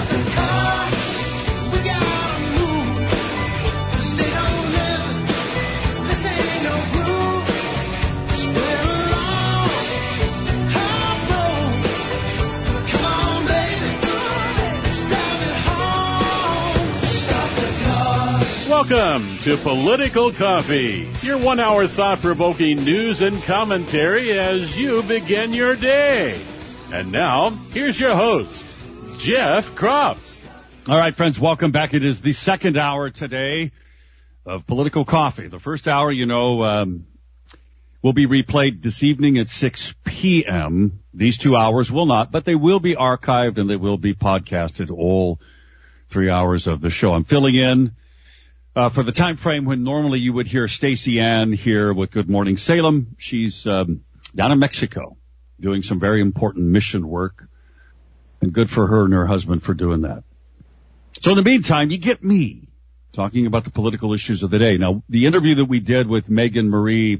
Welcome to Political Coffee, your 1 hour thought-provoking news and commentary as you begin your day. And now, here's your host, Jeff Kropf. All right, friends, welcome back. It is the second hour today of Political Coffee. The first hour, will be replayed this evening at 6 p.m. These 2 hours will not, but they will be archived and they will be podcasted, all 3 hours of the show. I'm filling in for the time frame when normally you would hear Stacey Ann here with Good Morning Salem. She's down in Mexico doing some very important mission work, and good for her and her husband for doing that. So in the meantime, you get me talking about the political issues of the day. Now, the interview that we did with Megan Marie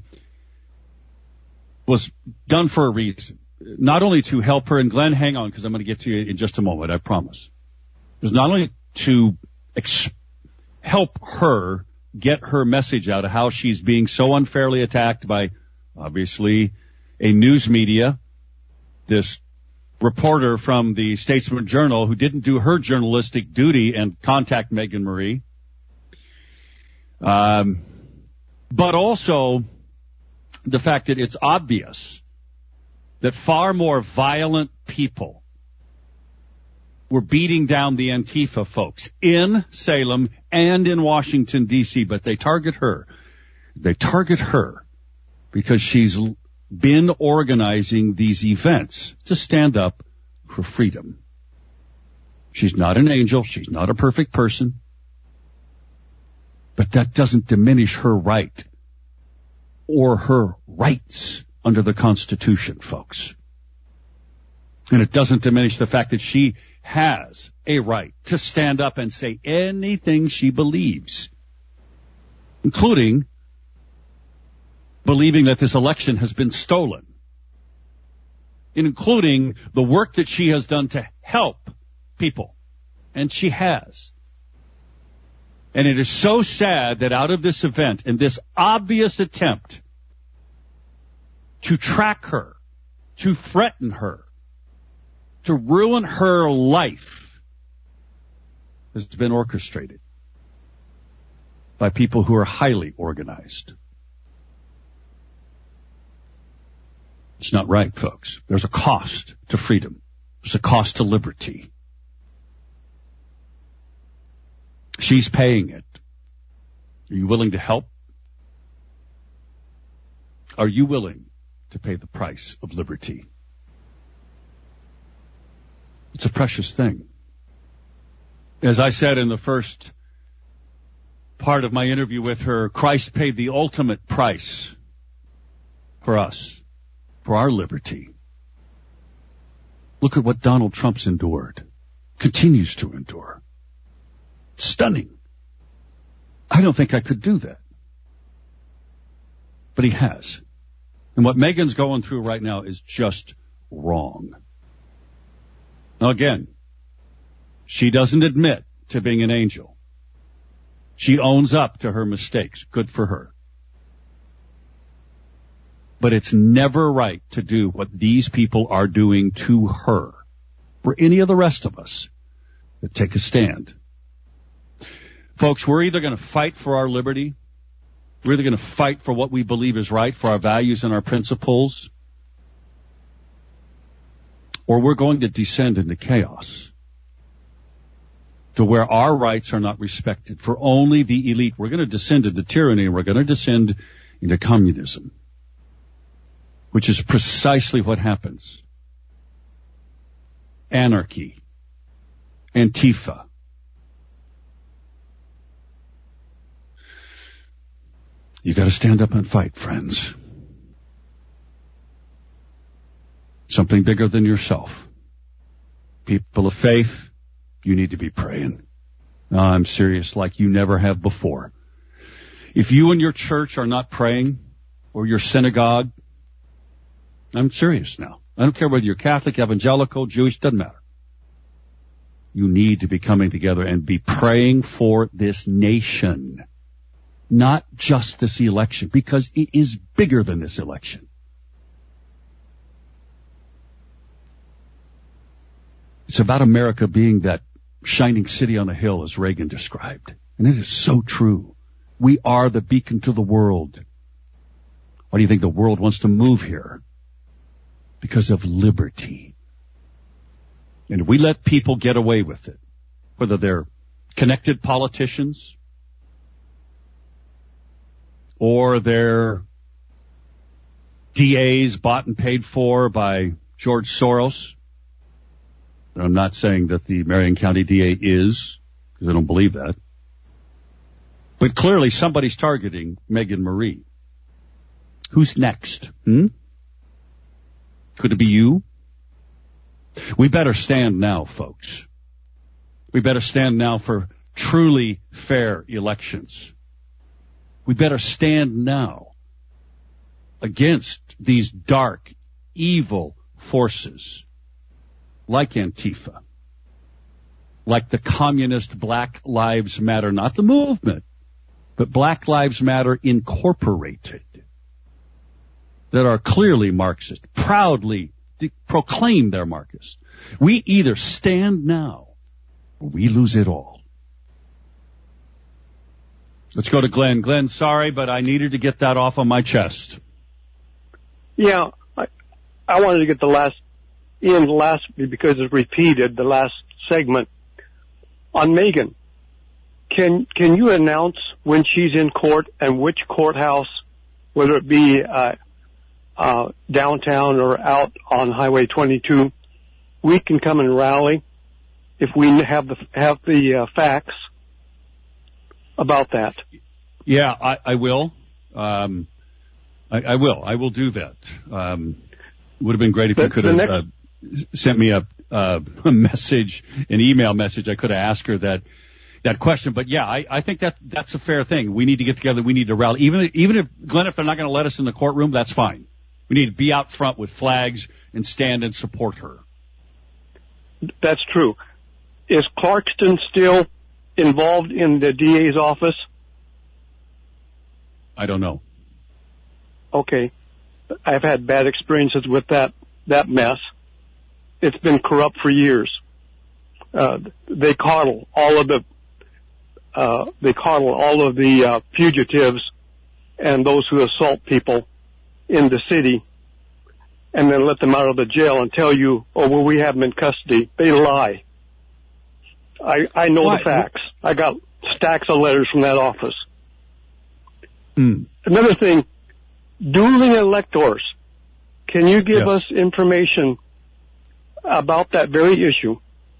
was done for a reason, not only to help her, and Glenn, hang on, because I'm going to get to you in just a moment, I promise. It was not only to help her get her message out of how she's being so unfairly attacked by, obviously, a news media, this reporter from the Statesman Journal who didn't do her journalistic duty and contact Megan Marie, but also the fact that it's obvious that far more violent people were beating down the Antifa folks in Salem and in Washington, D.C., but they target her. They target her because she's been organizing these events to stand up for freedom. She's not an angel. She's not a perfect person. But that doesn't diminish her right or her rights under the Constitution, folks. And it doesn't diminish the fact that she has a right to stand up and say anything she believes, including believing that this election has been stolen, including the work that she has done to help people. And she has. And it is so sad that out of this event and this obvious attempt to track her, to threaten her, to ruin her life, has been orchestrated by people who are highly organized. It's not right, folks. There's a cost to freedom. There's a cost to liberty. She's paying it. Are you willing to help? Are you willing to pay the price of liberty? It's a precious thing. As I said in the first part of my interview with her, Christ paid the ultimate price for us, for our liberty. Look at what Donald Trump's endured, continues to endure. Stunning. I don't think I could do that. But he has. And what Megan's going through right now is just wrong. Now again, she doesn't admit to being an angel. She owns up to her mistakes. Good for her. But it's never right to do what these people are doing to her, or any of the rest of us that take a stand. Folks, we're either going to fight for our liberty, we're either going to fight for what we believe is right, for our values and our principles, or we're going to descend into chaos to where our rights are not respected for only the elite. We're going to descend into tyranny, and we're going to descend into communism, which is precisely what happens. Anarchy, Antifa. You got to stand up and fight, friends. Something bigger than yourself. People of faith, you need to be praying. No, I'm serious, like you never have before. If you and your church are not praying, or your synagogue, I'm serious now. I don't care whether you're Catholic, evangelical, Jewish, doesn't matter. you need to be coming together and be praying for this nation, not just this election, because it is bigger than this election. It's about America being that shining city on a hill, as Reagan described. And it is so true. We are the beacon to the world. Why do you think the world wants to move here? Because of liberty. And we let people get away with it, whether they're connected politicians or they're DAs bought and paid for by George Soros. And I'm not saying that the Marion County DA is, because I don't believe that. But clearly somebody's targeting Megan Marie. Who's next? Could it be you? We better stand now, folks. We better stand now for truly fair elections. We better stand now against these dark, evil forces like Antifa, like the communist Black Lives Matter, not the movement, but Black Lives Matter Incorporated, that are clearly Marxist, proudly proclaim they're Marxist. We either stand now or we lose it all. Let's go to Glenn. Glenn, sorry, but I needed to get that off of my chest. Yeah, I wanted to get the last because it's repeated, the last segment on Megan. Can you announce when she's in court and which courthouse, whether it be downtown or out on Highway 22, we can come and rally if we have the facts about that? Yeah, I will. I will. I will do that. Would have been great if you could have sent me a message, an email message. I could have asked her that question. But yeah, I think that's a fair thing. We need to get together. We need to rally. Even if, Glenn, if they're not going to let us in the courtroom, that's fine. We need to be out front with flags and stand and support her. That's true. Is Clarkston still involved in the DA's office? I don't know. Okay. I've had bad experiences with that mess. It's been corrupt for years. They coddle all of the fugitives and those who assault people in the city, and then let them out of the jail and tell you, oh, well, we have them in custody. They lie. I know the facts. I got stacks of letters from that office. Another thing, dueling electors. Can you give us information about that very issue?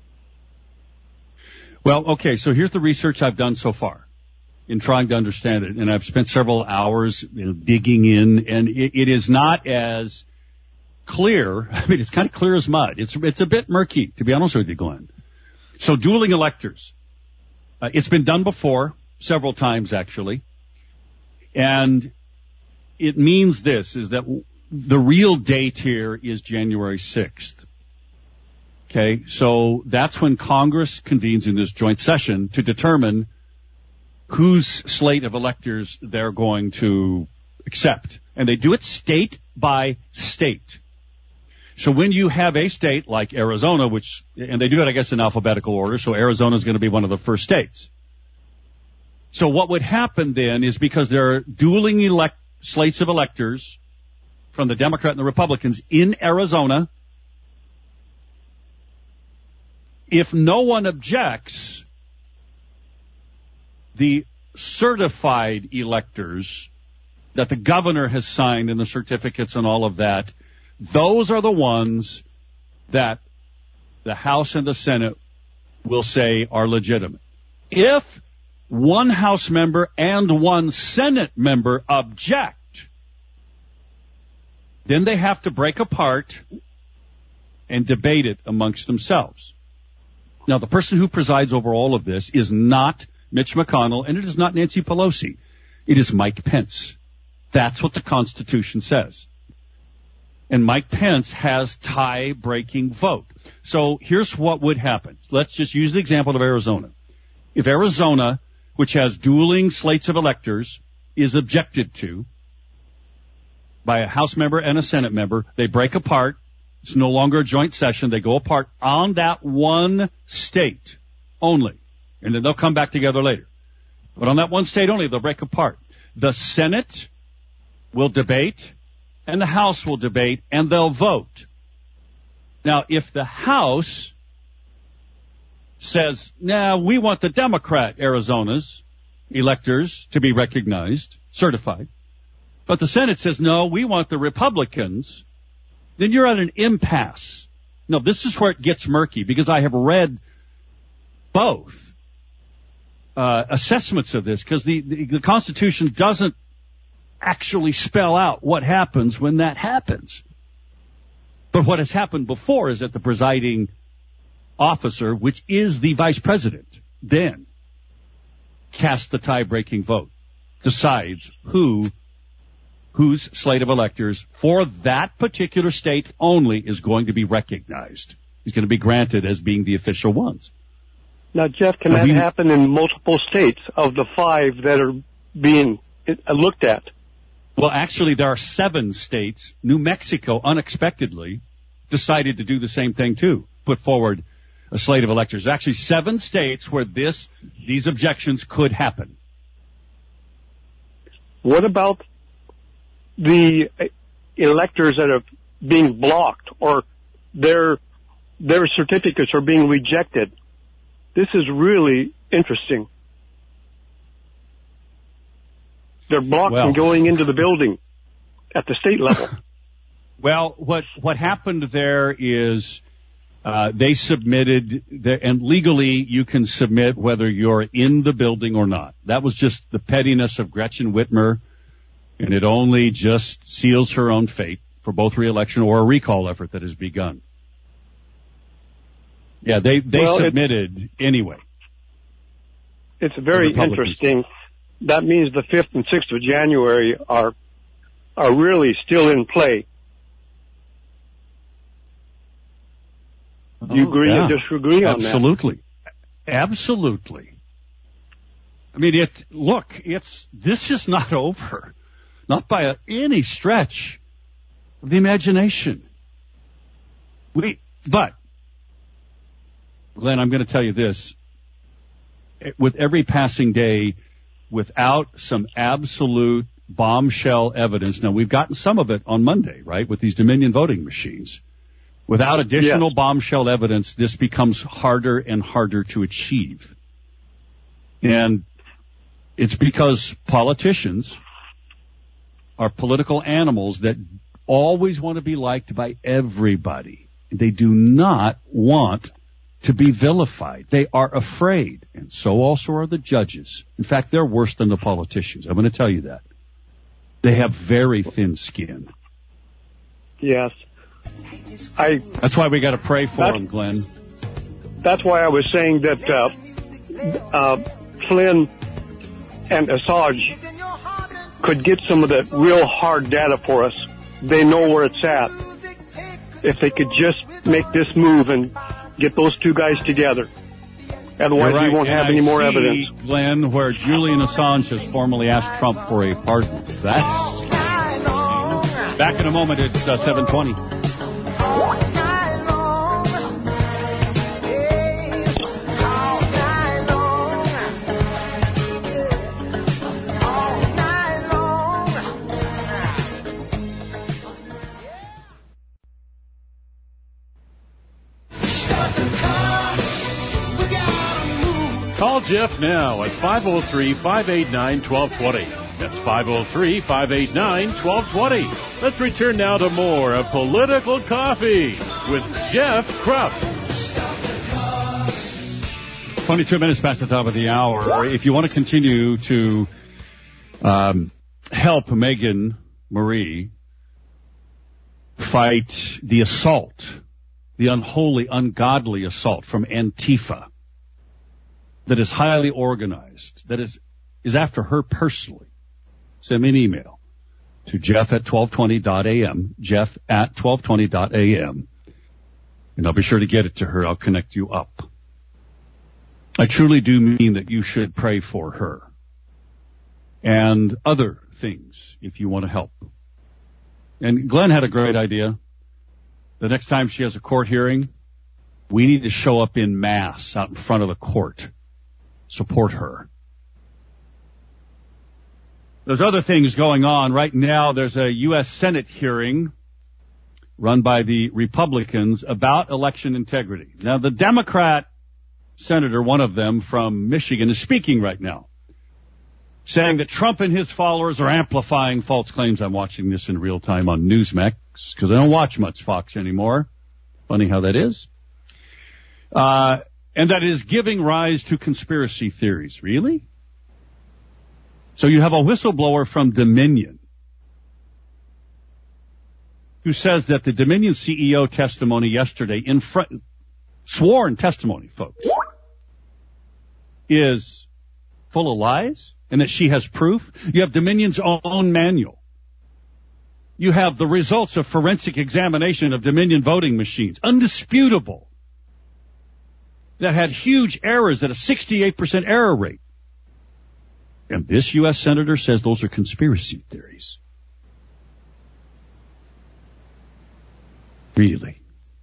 Well, okay, so here's the research I've done so far in trying to understand it, and I've spent several hours digging in, and it is not as clear. I mean, it's kind of clear as mud. It's a bit murky, to be honest with you, Glenn. So dueling electors. It's been done before, several times actually, and it means this, is that the real date here is January 6th. Okay, so that's when Congress convenes in this joint session to determine whose slate of electors they're going to accept. And they do it state by state. So when you have a state like Arizona, and they do it, I guess, in alphabetical order, so Arizona is going to be one of the first states. So what would happen then is, because there are dueling slates of electors from the Democrat and the Republicans in Arizona, if no one objects, the certified electors that the governor has signed and the certificates and all of that, those are the ones that the House and the Senate will say are legitimate. If one House member and one Senate member object, then they have to break apart and debate it amongst themselves. Now, the person who presides over all of this is not Mitch McConnell, and it is not Nancy Pelosi. It is Mike Pence. That's what the Constitution says. And Mike Pence has tie-breaking vote. So here's what would happen. Let's just use the example of Arizona. If Arizona, which has dueling slates of electors, is objected to by a House member and a Senate member, they break apart. It's no longer a joint session. They go apart on that one state only. And then they'll come back together later. But on that one state only, they'll break apart. The Senate will debate, and the House will debate, and they'll vote. Now, if the House says, nah, we want the Democrat Arizona's electors to be recognized, certified, but the Senate says, no, we want the Republicans, then you're at an impasse. No, this is where it gets murky, because I have read both assessments of this, because the Constitution doesn't actually spell out what happens when that happens. But what has happened before is that the presiding officer, which is the vice president, then casts the tie-breaking vote, decides whose slate of electors for that particular state only is going to be recognized. He's going to be granted as being the official ones. Now, Jeff, can that happen in multiple states of the 5 that are being looked at? Well, actually, there are 7 states. New Mexico, unexpectedly, decided to do the same thing, too, put forward a slate of electors. There's actually 7 states where these objections could happen. What about the electors that are being blocked or their certificates are being rejected? This is really interesting. They're blocked from going into the building at the state level. Well, what happened there is they submitted, and legally you can submit whether you're in the building or not. That was just the pettiness of Gretchen Whitmer, and it only just seals her own fate for both re-election or a recall effort that has begun. Yeah, they submitted anyway. It's very interesting. That means the 5th and 6th of January are really still in play. Do you agree or disagree on that? Absolutely. Absolutely. I mean, this is not over. Not by any stretch of the imagination. But, Glenn, I'm going to tell you this. With every passing day, without some absolute bombshell evidence, now we've gotten some of it on Monday, right, with these Dominion voting machines. Without additional bombshell evidence, this becomes harder and harder to achieve. And it's because politicians are political animals that always want to be liked by everybody. They do not want to be vilified. They are afraid, and so also are the judges. In fact, they're worse than the politicians. I'm going to tell you that. They have very thin skin. Yes. That's why we got to pray for them, Glenn. That's why I was saying that Flynn and Assange could get some of the real hard data for us. They know where it's at. If they could just make this move and get those 2 guys together. Otherwise, we won't have any more evidence. Glenn, where Julian Assange has formally asked Trump for a pardon. That's back in a moment. It's 7:20. Call Jeff now at 503-589-1220. That's 503-589-1220. Let's return now to more of Political Coffee with Jeff Krupp. 22 minutes past the top of the hour. If you want to continue to help Megan Marie fight the assault, the unholy, ungodly assault from Antifa, that is highly organized, that is after her personally, send me an email. to jeff@1220.am, jeff@1220.am. And I'll be sure to get it to her. I'll connect you up. I truly do mean that you should pray for her and other things if you want to help. And Glenn had a great idea. The next time she has a court hearing, we need to show up in mass out in front of the court. Support her. There's other things going on. Right now, there's a U.S. Senate hearing run by the Republicans about election integrity. Now, the Democrat senator, one of them from Michigan, is speaking right now, saying that Trump and his followers are amplifying false claims. I'm watching this in real time on Newsmax because I don't watch much Fox anymore. Funny how that is. And that is giving rise to conspiracy theories. Really? So you have a whistleblower from Dominion who says that the Dominion CEO testimony yesterday, sworn testimony, folks, is full of lies and that she has proof. You have Dominion's own manual. You have the results of forensic examination of Dominion voting machines, undisputable, that had huge errors at a 68% error rate. And this U.S. senator says those are conspiracy theories. Really?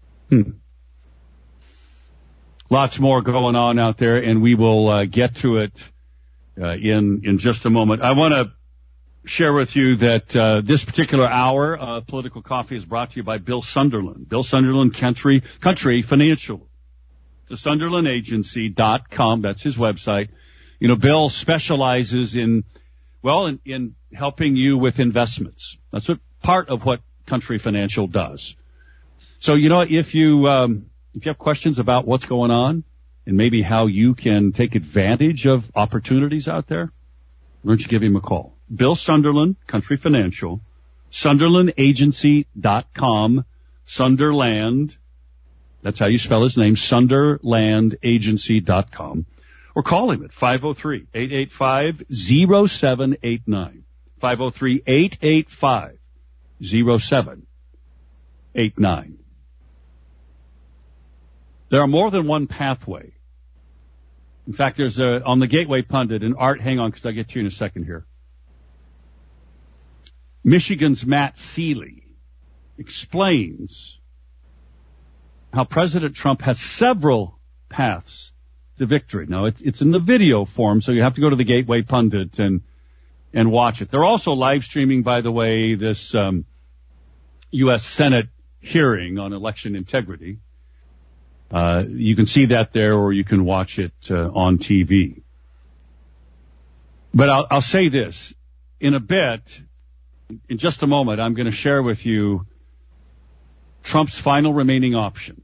Lots more going on out there, and we will get to it in just a moment. I want to share with you that this particular hour of Political Coffee is brought to you by Bill Sunderland. Bill Sunderland Country Financial. It's the SunderlandAgency.com. That's his website. You know, Bill specializes in helping you with investments. That's part of what Country Financial does. So, you know, if you have questions about what's going on and maybe how you can take advantage of opportunities out there, why don't you give him a call? Bill Sunderland, Country Financial, SunderlandAgency.com, Sunderland. That's how you spell his name, SunderlandAgency.com. Or call him at 503-885-0789. 503-885-0789. There are more than one pathway. In fact, there's on the Gateway Pundit, and Art, hang on because I'll get to you in a second here. Michigan's Matt Seeley explains how President Trump has several paths to victory. Now, it's in the video form, so you have to go to the Gateway Pundit and watch it. They're also live streaming, by the way, this U.S. Senate hearing on election integrity. You can see that there, or you can watch it on TV. But I'll say this. In a bit, in just a moment, I'm going to share with you Trump's final remaining option.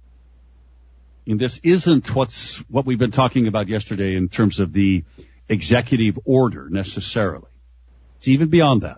And this isn't what we've been talking about yesterday in terms of the executive order necessarily. It's even beyond that.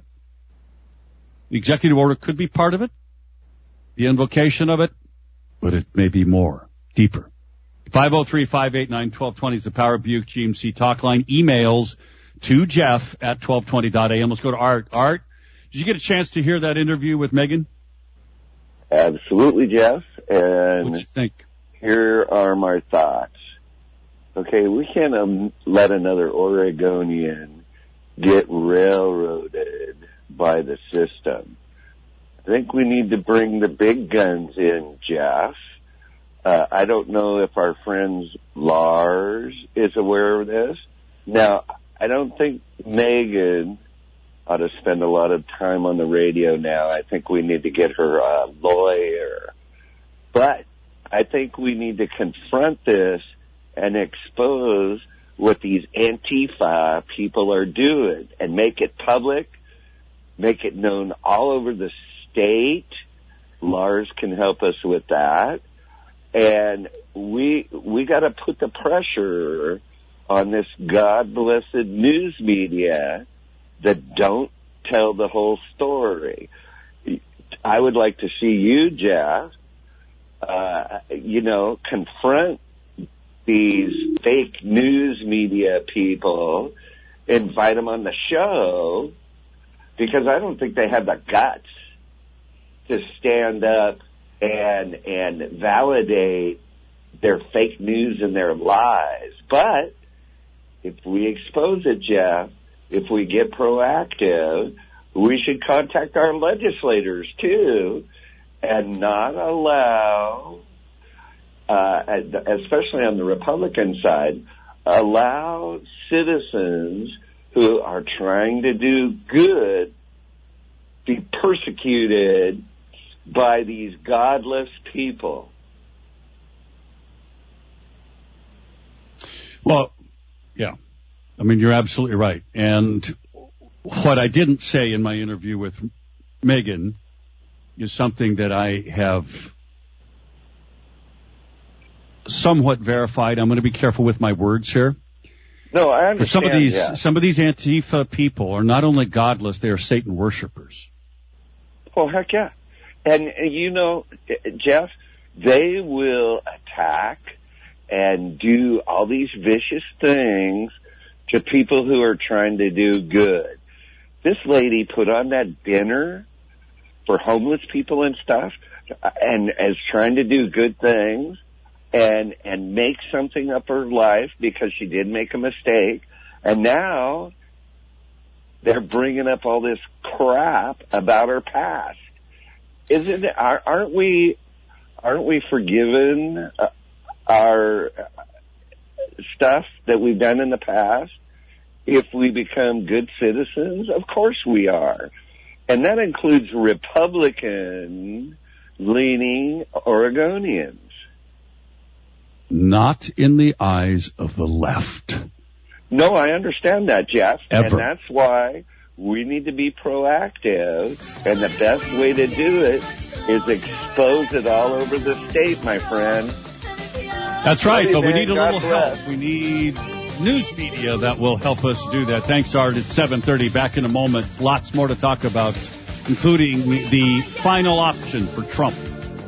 The executive order could be part of it, the invocation of it, but it may be more, deeper. 503-589-1220 is the Power Buick GMC talk line. Emails to Jeff@1220.am. Let's go to Art. Art, did you get a chance to hear that interview with Megan? Absolutely, Jeff. And what do you think? Here are my thoughts. Okay, we can't let another Oregonian get railroaded by the system. I think we need to bring the big guns in, Jeff. I don't know if our friend Lars is aware of this. Now, I don't think Megan ought to spend a lot of time on the radio now. I think we need to get her a lawyer. But I think we need to confront this and expose what these Antifa people are doing and make it public, make it known all over the state. Lars can help us with that. And we got to put the pressure on this God-blessed news media that don't tell the whole story. I would like to see you, Jeff, confront these fake news media people, invite them on the show, because I don't think they have the guts to stand up and validate their fake news and their lies. But if we expose it, Jeff, if we get proactive, we should contact our legislators too and not allow, especially on the Republican side, allow citizens who are trying to do good be persecuted by these godless people. Well, yeah. I mean, you're absolutely right. And what I didn't say in my interview with Megan is something that I have somewhat verified. I'm going to be careful with my words here. No, I understand. But some of these Antifa people are not only godless, they are Satan worshipers. Oh, heck yeah. And you know, Jeff, they will attack and do all these vicious things to people who are trying to do good. This lady put on that dinner for homeless people and stuff, and is trying to do good things and make something of her life because she did make a mistake. And now they're bringing up all this crap about her past. Aren't we forgiven our stuff that we've done in the past if we become good citizens? Of course we are. And that includes Republican-leaning Oregonians. Not in the eyes of the left. No, I understand that, Jeff. Ever. And that's why we need to be proactive, and the best way to do it is expose it all over the state, my friend. That's right, but we need a God little bless. help. We need news media that will help us do that. Thanks, Art. It's 7:30. Back in a moment. Lots more to talk about, including the final option for Trump.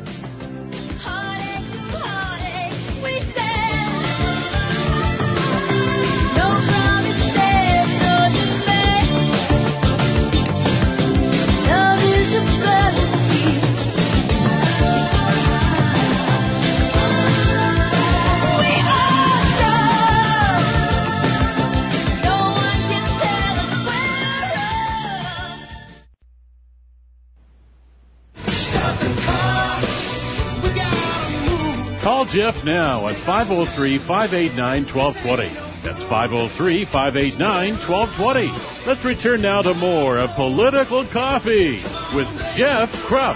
Call Jeff now at 503-589-1220. That's 503-589-1220. Let's return now to more of Political Coffee with Jeff Krupp.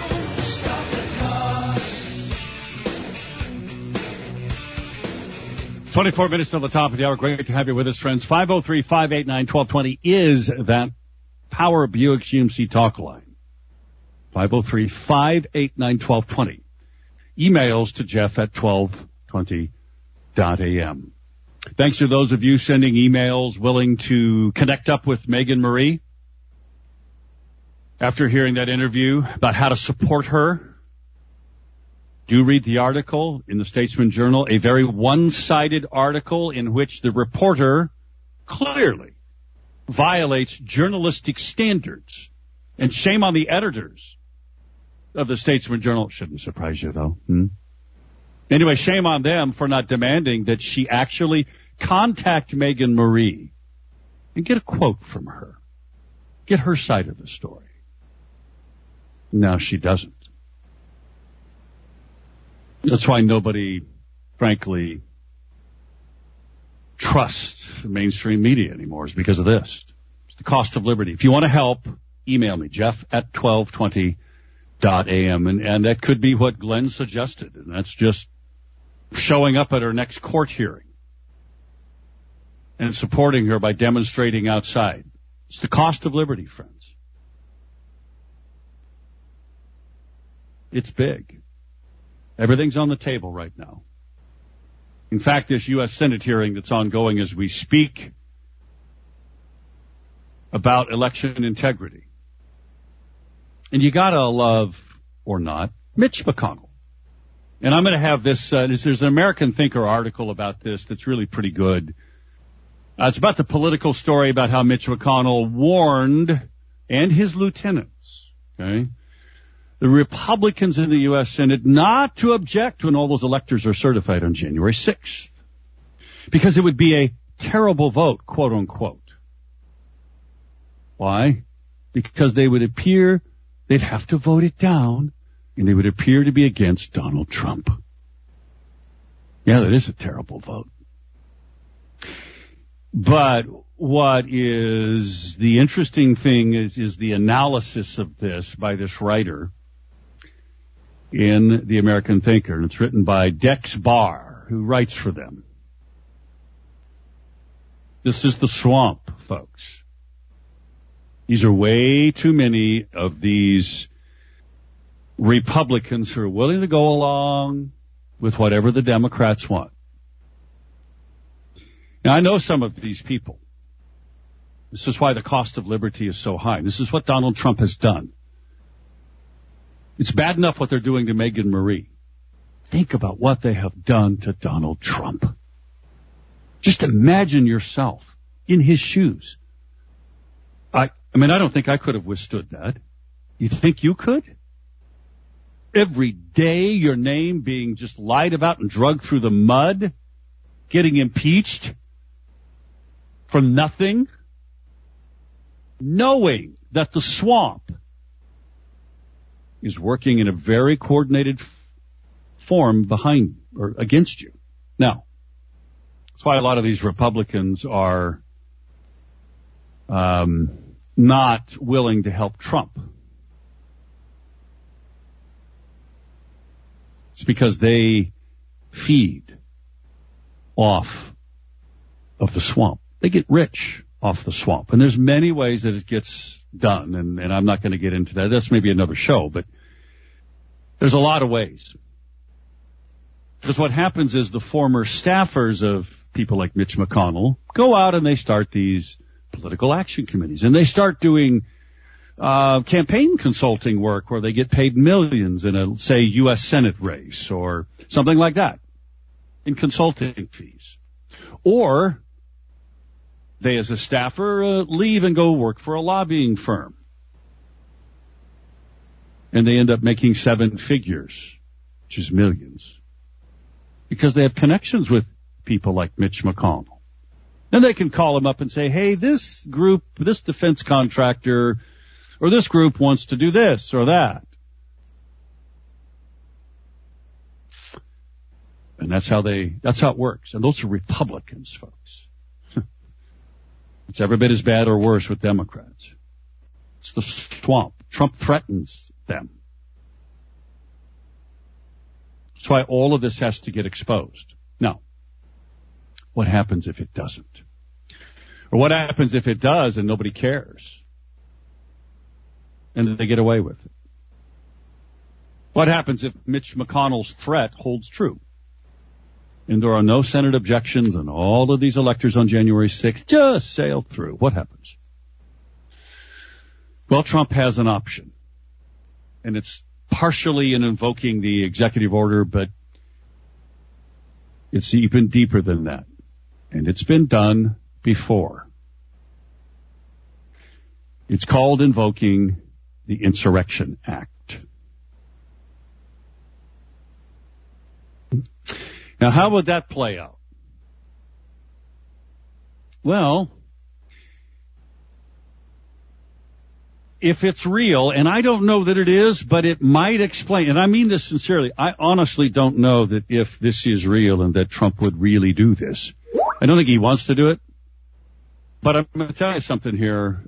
"24 minutes till the top of the hour. Great to have you with us, friends. 503-589-1220 is that Power Buick GMC talk line. 503-589-1220. Emails to Jeff at 1220.am. Thanks to those of you sending emails willing to connect up with Megan Marie after hearing that interview about how to support her. Do read the article in the Statesman Journal, a very one-sided article in which the reporter clearly violates journalistic standards. And shame on the editors of the Statesman Journal. Shouldn't surprise you, though. Anyway, shame on them for not demanding that she actually contact Megan Marie and get a quote from her. Get her side of the story. No, she doesn't. That's why nobody, frankly, trusts mainstream media anymore, is because of this. It's the cost of liberty. If you want to help, email me, Jeff at 1220.am. And that could be what Glenn suggested. And that's just showing up at her next court hearing and supporting her by demonstrating outside. It's the cost of liberty, friends. It's big. Everything's on the table right now. In fact, this U.S. Senate hearing that's ongoing as we speak about election integrity. And you gotta love, or not, Mitch McConnell. And I'm going to have this, there's an American Thinker article about this that's really pretty good. It's about the political story about how Mitch McConnell warned and his lieutenants, okay, the Republicans in the U.S. Senate not to object when all those electors are certified on January 6th. Because it would be a terrible vote, quote unquote. Why? Because they'd have to vote it down, and they would appear to be against Donald Trump. Yeah, that is a terrible vote. But what is the interesting thing is the analysis of this by this writer in The American Thinker, and it's written by Dex Barr, who writes for them. This is the swamp, folks. These are way too many of these Republicans who are willing to go along with whatever the Democrats want. Now, I know some of these people. This is why the cost of liberty is so high. This is what Donald Trump has done. It's bad enough what they're doing to Meghan Marie. Think about what they have done to Donald Trump. Just imagine yourself in his shoes. I don't think I could have withstood that. You think you could? Every day your name being just lied about and dragged through the mud, getting impeached for nothing, knowing that the swamp is working in a very coordinated form behind or against you. Now, that's why a lot of these Republicans are not willing to help Trump. It's because they feed off of the swamp. They get rich off the swamp. And there's many ways that it gets done, and I'm not going to get into that. That's maybe another show, but there's a lot of ways. Because what happens is the former staffers of people like Mitch McConnell go out and they start these political action committees, and they start doing campaign consulting work where they get paid millions in a, say, U.S. Senate race or something like that in consulting fees. Or they, as a staffer, leave and go work for a lobbying firm. And they end up making 7 figures, which is millions, because they have connections with people like Mitch McConnell. Then they can call him up and say, hey, this group, this defense contractor, or this group wants to do this or that. And that's how it works. And those are Republicans, folks. It's every bit as bad or worse with Democrats. It's the swamp. Trump threatens them. That's why all of this has to get exposed. Now, what happens if it doesn't? Or what happens if it does and nobody cares? And they get away with it? What happens if Mitch McConnell's threat holds true? And there are no Senate objections and all of these electors on January 6th just sail through. What happens? Well, Trump has an option. And it's partially in invoking the executive order, but it's even deeper than that. And it's been done before. It's called invoking the Insurrection Act. Now, how would that play out? Well, if it's real, and I don't know that it is, but it might explain, and I mean this sincerely, I honestly don't know that if this is real and that Trump would really do this. I don't think he wants to do it, but I'm going to tell you something here.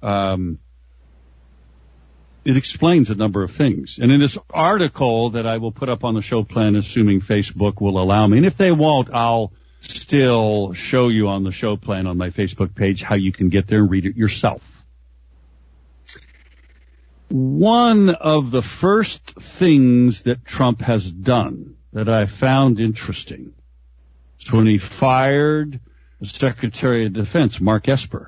It explains a number of things. And in this article that I will put up on the show plan, assuming Facebook will allow me, and if they won't, I'll still show you on the show plan on my Facebook page how you can get there and read it yourself. One of the first things that Trump has done that I found interesting is when he fired the Secretary of Defense, Mark Esper.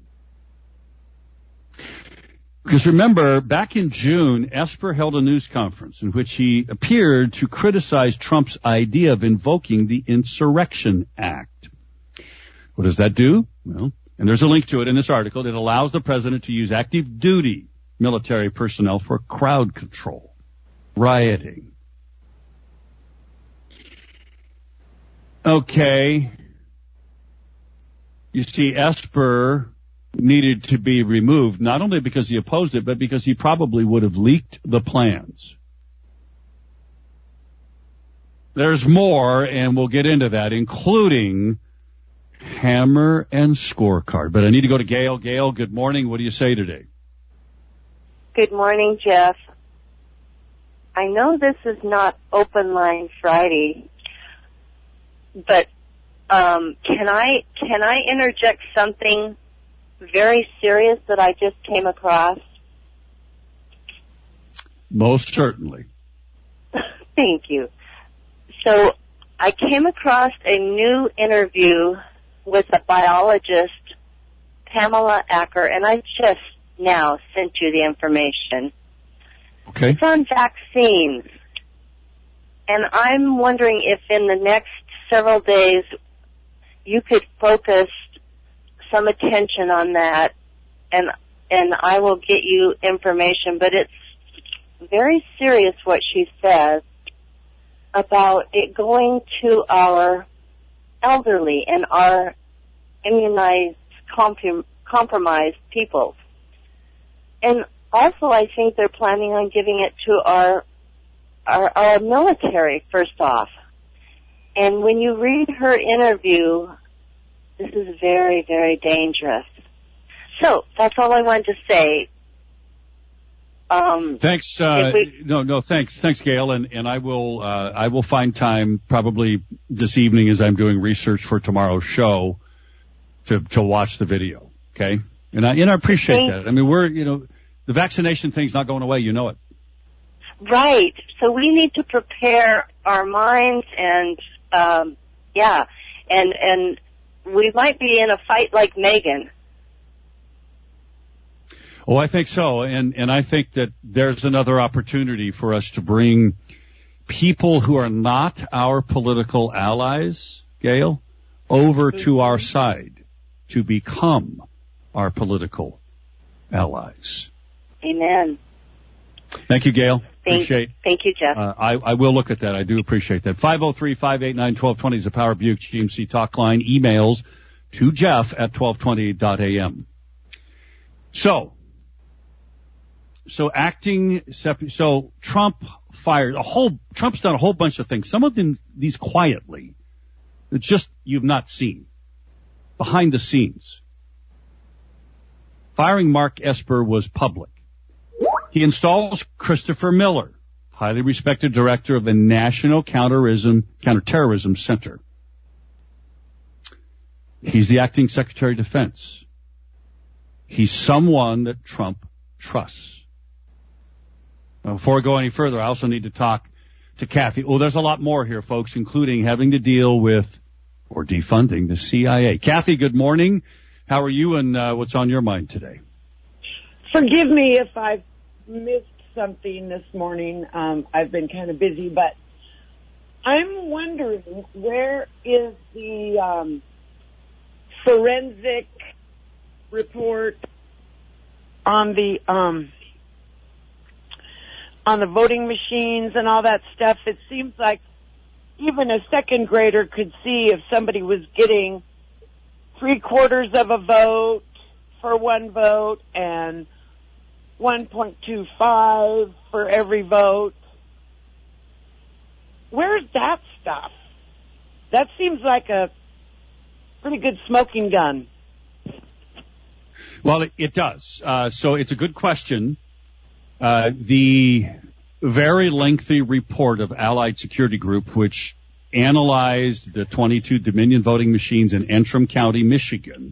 Because remember, back in June, Esper held a news conference in which he appeared to criticize Trump's idea of invoking the Insurrection Act. What does that do? Well, and there's a link to it in this article. It allows the president to use active duty military personnel for crowd control, rioting. Okay. You see, Esper needed to be removed, not only because he opposed it, but because he probably would have leaked the plans. There's more, and we'll get into that, including hammer and scorecard. But I need to go to Gail. Gail, good morning. What do you say today? Good morning, Jeff. I know this is not Open Line Friday, but can I interject something very serious that I just came across? Most certainly. Thank you. So I came across a new interview with a biologist, Pamela Acker, and I just now sent you the information. Okay. It's on vaccines. And I'm wondering if in the next several days you could focus some attention on that, and I will get you information, but it's very serious what she says about it going to our elderly and our immunized, compromised people. And also I think they're planning on giving it to our military first off. And when you read her interview, this is very, very dangerous. So that's all I wanted to say. Thanks. Thanks, Gail. And I will find time probably this evening as I'm doing research for tomorrow's show to watch the video. Okay. And I appreciate that. I mean, the vaccination thing's not going away. You know it. Right. So we need to prepare our minds and we might be in a fight like Megan. Oh, I think so. And I think that there's another opportunity for us to bring people who are not our political allies, Gail, over to our side to become our political allies. Amen. Thank you, Gail. Thank you, Jeff. I will look at that. I do appreciate that. 503-589-1220 is the Power Buick GMC talk line. Emails to Jeff at 1220.am. So Trump fired Trump's done a whole bunch of things. Some of them, these quietly. It's just you've not seen. Behind the scenes. Firing Mark Esper was public. He installs Christopher Miller, highly respected director of the National Counterterrorism Center. He's the acting Secretary of Defense. He's someone that Trump trusts. Now, before I go any further, I also need to talk to Kathy. Oh, there's a lot more here, folks, including having to deal with or defunding the CIA. Kathy, good morning. How are you and what's on your mind today? Forgive me if I've missed something this morning. I've been kind of busy, but I'm wondering, where is the forensic report on the voting machines and all that stuff? It seems like even a second grader could see if somebody was getting 3/4 of a vote for one vote and 1.25 for every vote. Where's that stuff? That seems like a pretty good smoking gun. Well, it does. So it's a good question. The very lengthy report of Allied Security Group, which analyzed the 22 Dominion voting machines in Antrim County, Michigan.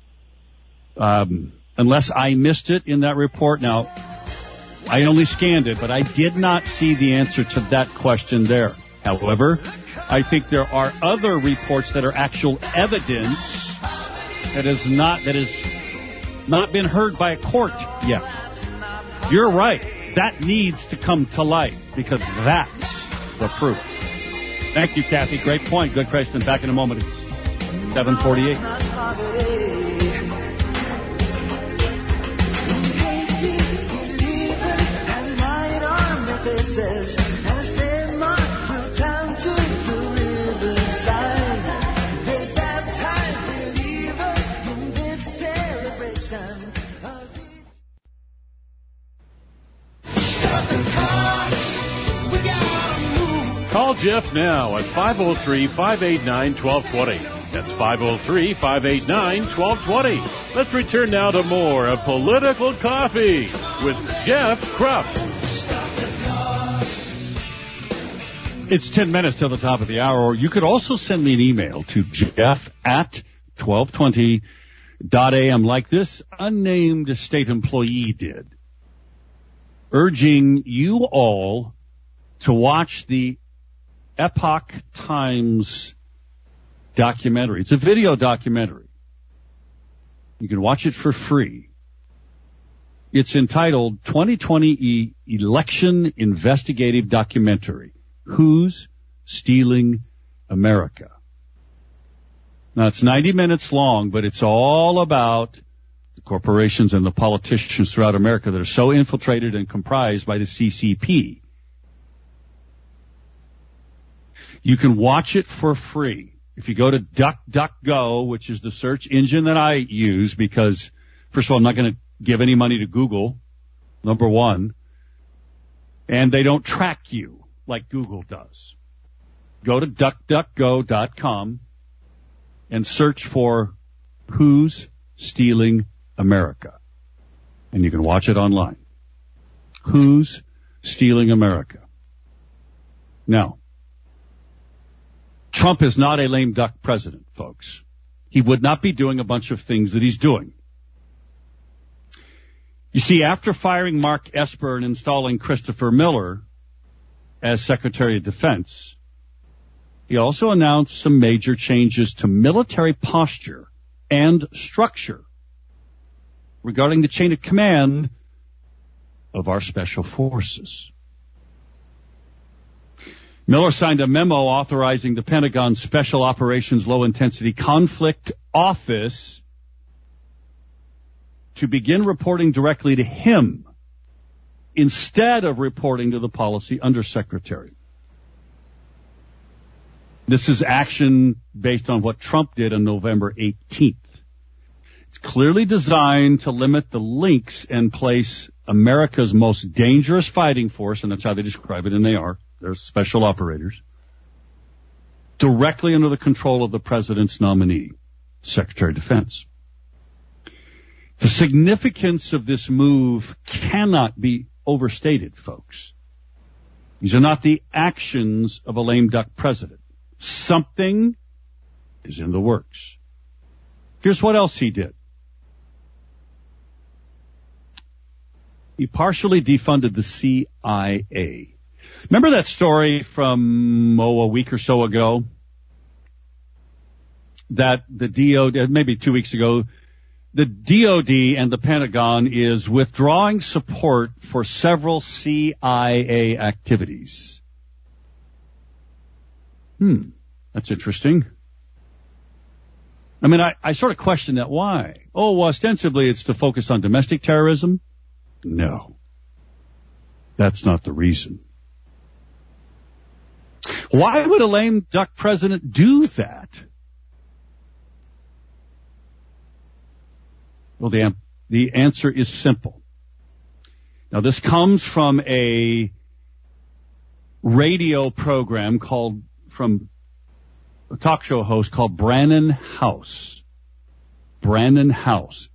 Unless I missed it in that report. Now, I only scanned it, but I did not see the answer to that question there. However, I think there are other reports that are actual evidence that has not been heard by a court yet. You're right. That needs to come to light because that's the proof. Thank you, Kathy. Great point. Good question. Back in a moment. It's 7:48. Jeff now at 503-589-1220. That's 503-589-1220. Let's return now to more of Political Coffee with Jeff Krupp. It's 10 minutes till the top of the hour, or you could also send me an email to jeff@1220.am like this unnamed state employee did, urging you all to watch the Epoch Times documentary. It's a video documentary. You can watch it for free. It's entitled 2020 Election Investigative Documentary. Who's Stealing America? Now, it's 90 minutes long, but it's all about the corporations and the politicians throughout America that are so infiltrated and comprised by the CCP. You can watch it for free. If you go to DuckDuckGo, which is the search engine that I use, because, first of all, I'm not going to give any money to Google, number one, and they don't track you like Google does. Go to DuckDuckGo.com and search for Who's Stealing America, and you can watch it online. Who's Stealing America? Now, Trump is not a lame duck president, folks. He would not be doing a bunch of things that he's doing. You see, after firing Mark Esper and installing Christopher Miller as Secretary of Defense, he also announced some major changes to military posture and structure regarding the chain of command of our special forces. Miller signed a memo authorizing the Pentagon's Special Operations Low-Intensity Conflict Office to begin reporting directly to him instead of reporting to the policy undersecretary. This is action based on what Trump did on November 18th. It's clearly designed to limit the links and place America's most dangerous fighting force, and that's how they describe it, and they're special operators, directly under the control of the president's nominee, Secretary of Defense. The significance of this move cannot be overstated, folks. These are not the actions of a lame duck president. Something is in the works. Here's what else he did. He partially defunded the CIA. Remember that story from, a week or so ago? That the DOD, maybe 2 weeks ago, the DOD and the Pentagon is withdrawing support for several CIA activities. That's interesting. I mean, I sort of question that. Why? Oh, well, ostensibly it's to focus on domestic terrorism. No. That's not the reason. Why would a lame duck president do that? Well, the answer is simple. Now, this comes from a radio program from a talk show host called Brannon Howse. Brannon Howse.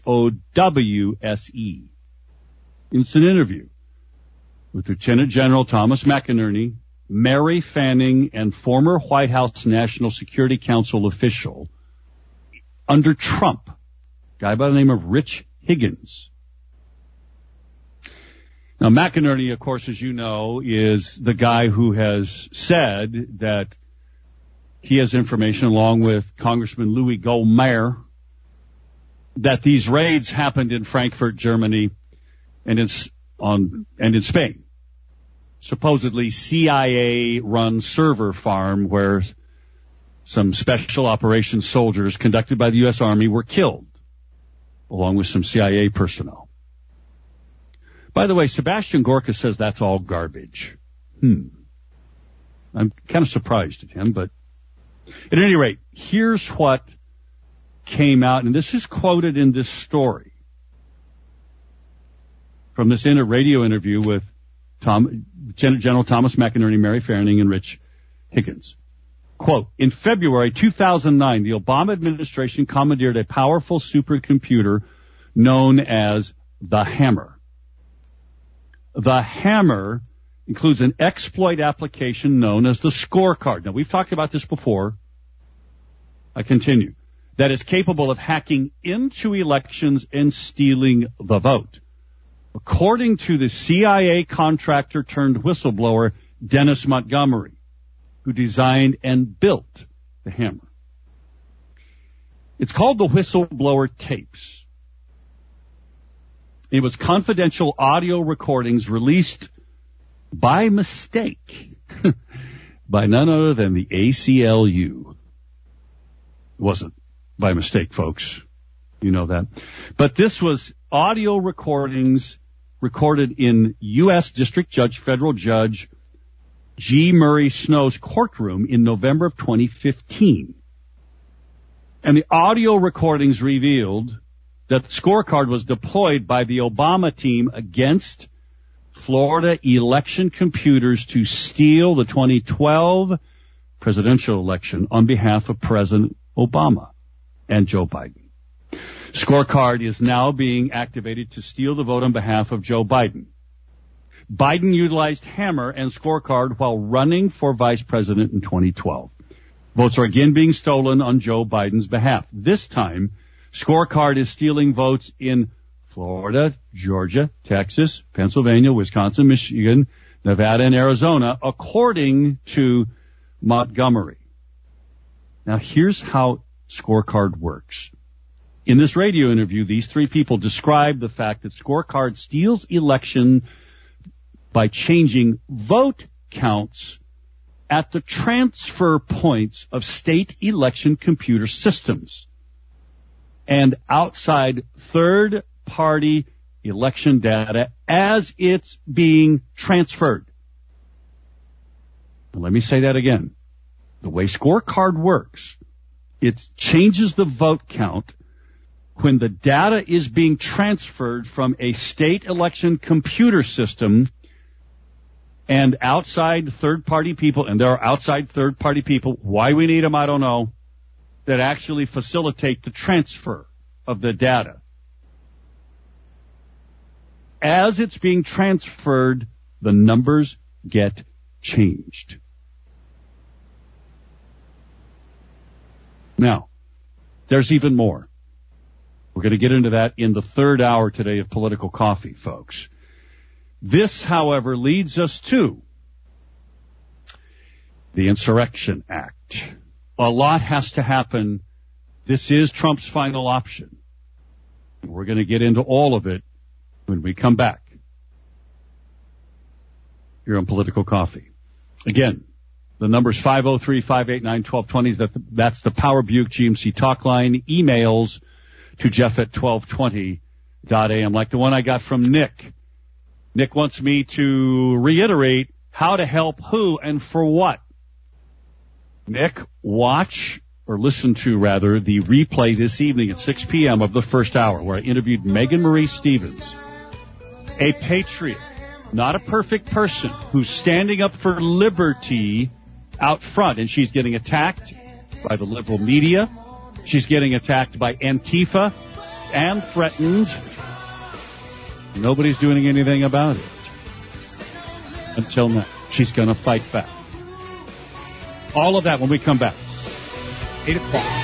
Howse. It's an interview with Lieutenant General Thomas McInerney, Mary Fanning, and former White House National Security Council official under Trump, a guy by the name of Rich Higgins. Now, McInerney, of course, as you know, is the guy who has said that he has information, along with Congressman Louis Gohmert, that these raids happened in Frankfurt, Germany, and in Spain. Supposedly CIA-run server farm where some special operations soldiers conducted by the U.S. Army were killed, along with some CIA personnel. By the way, Sebastian Gorka says that's all garbage. I'm kind of surprised at him, but at any rate, here's what came out, and this is quoted in this story from this radio interview with General Thomas McInerney, Mary Fanning, and Rich Higgins. Quote, in February 2009, the Obama administration commandeered a powerful supercomputer known as the Hammer. The Hammer includes an exploit application known as the Scorecard. Now, we've talked about this before. I continue. That is capable of hacking into elections and stealing the vote. According to the CIA contractor turned whistleblower Dennis Montgomery, who designed and built the Hammer. It's called the whistleblower tapes. It was confidential audio recordings released by mistake by none other than the ACLU. It wasn't by mistake, folks. You know that. But this was audio recordings recorded in U.S. District Judge, Federal Judge G. Murray Snow's courtroom in November of 2015. And the audio recordings revealed that the Scorecard was deployed by the Obama team against Florida election computers to steal the 2012 presidential election on behalf of President Obama and Joe Biden. Scorecard is now being activated to steal the vote on behalf of Joe Biden. Biden utilized Hammer and Scorecard while running for vice president in 2012. Votes are again being stolen on Joe Biden's behalf. This time, Scorecard is stealing votes in Florida, Georgia, Texas, Pennsylvania, Wisconsin, Michigan, Nevada, and Arizona, according to Montgomery. Now, here's how Scorecard works. In this radio interview, these three people describe the fact that Scorecard steals election by changing vote counts at the transfer points of state election computer systems and outside third-party election data as it's being transferred. Now, let me say that again. The way Scorecard works, it changes the vote count when the data is being transferred from a state election computer system and outside third-party people, and there are outside third-party people, why we need them, I don't know, that actually facilitate the transfer of the data. As it's being transferred, the numbers get changed. Now, there's even more. We're going to get into that in the third hour today of Political Coffee, folks. This, however, leads us to the Insurrection Act. A lot has to happen. This is Trump's final option. We're going to get into all of it when we come back here on Political Coffee. Again, the number's 503-589-1220. That's the Power Buick GMC talk line. Emails to Jeff at 1220.am, like the one I got from Nick. Nick wants me to reiterate how to help who and for what. Nick, watch, or listen to rather, the replay this evening at 6 p.m. of the first hour where I interviewed Megan Marie Stevens, a patriot, not a perfect person, who's standing up for liberty out front, and she's getting attacked by the liberal media. She's getting attacked by Antifa and threatened. Nobody's doing anything about it. Until now. She's going to fight back. All of that when we come back. 8 o'clock.